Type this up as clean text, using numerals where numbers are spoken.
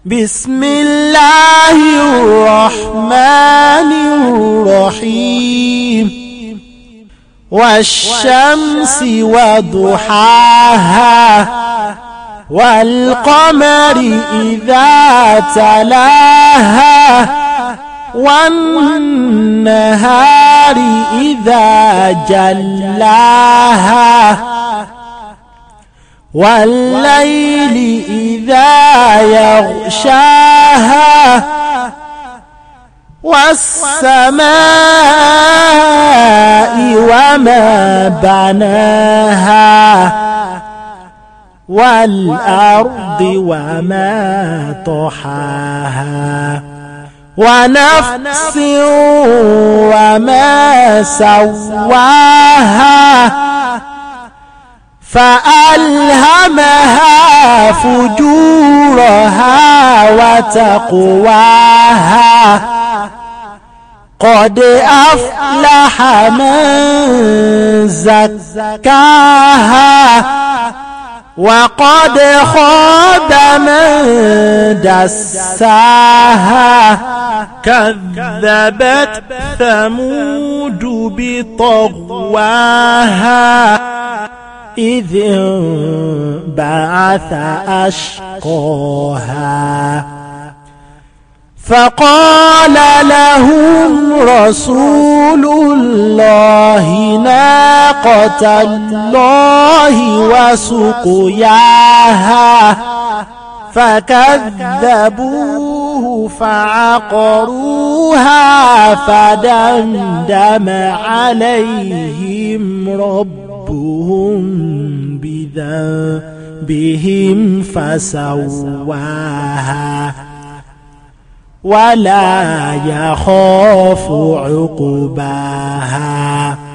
بسم الله الرحمن الرحيم والشمس وضحاها والقمر إذا تلاها والنهار إذا جلاها والليل إذا يغشاها والسماء وما بناها والأرض وما طحاها ونفس وما سواها فألهمها فجورها وتقواها قد أفلح من زكاها وقد خاب من دساها كذبت ثمود بطغواها إذ انبعث أشقاها فقال لهم رسول الله ناقة الله وسقياها فكذبوه فعقروها فدمدم عليهم ربهم بذنبهم فسواها ولا يخاف عقباها.